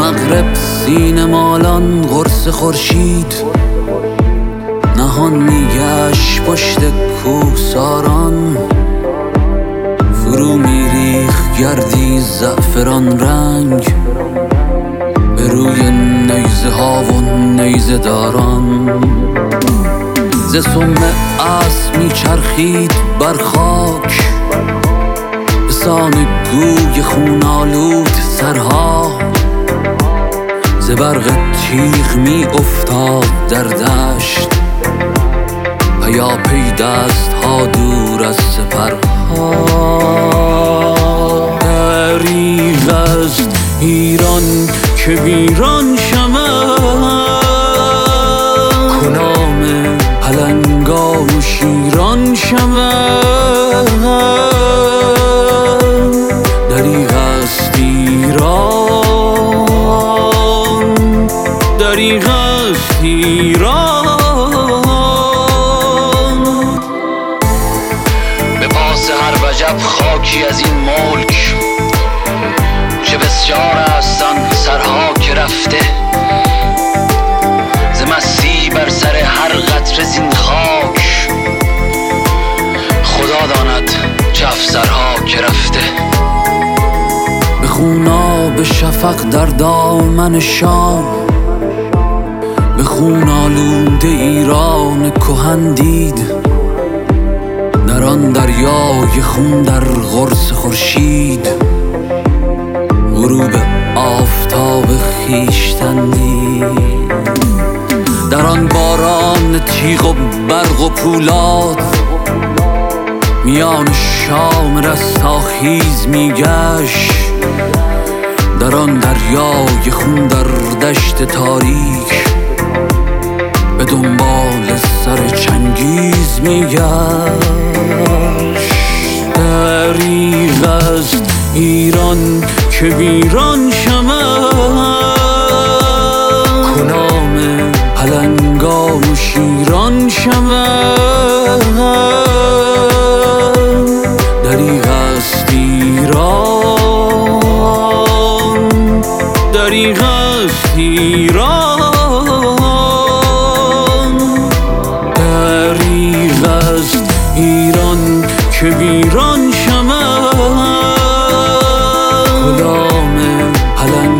مغرب سینه مالان قرص خورشید نهان میگشت پشت کوهساران، فرو میریخ گردی زعفران رنگ به روی نیزه ها و نیزه داران. ز سم اسب میچرخید بر خاک به سان گوی خونالود سرها، ز برق تیغ می افتاد در دشت پیاپی دست ها دور از سپرها. دریغ است ایران که ویران شود، کنام پلنگان و شیران شود. دریغ است ایران، دریغ است ایران. به پاس هر وجب خاکی از این ملک، چه بسیار هستن سرها که رفته. ز مستی بر سر هر قطره زین خاک، خدا داند چه افسرها که رفته. به خونا به شفق در دامن شام، به خون آلود ایران کهن دید، در آن دریای خون در قرص خورشید غروب آفتاب خویشتن دید. در آن باران تیغ و برق و پولاد میان شام رستاخیز میگشت، در آن دریای خون در دشت تاریک به دنبال سر چنگیز میگشت. دریغ است ایران که ویران شود، کنام پلنگان و شیران شود. دریغ است ایران، دریغ است ایران. دریغ است ایران که ویران شود، غلام پلنگ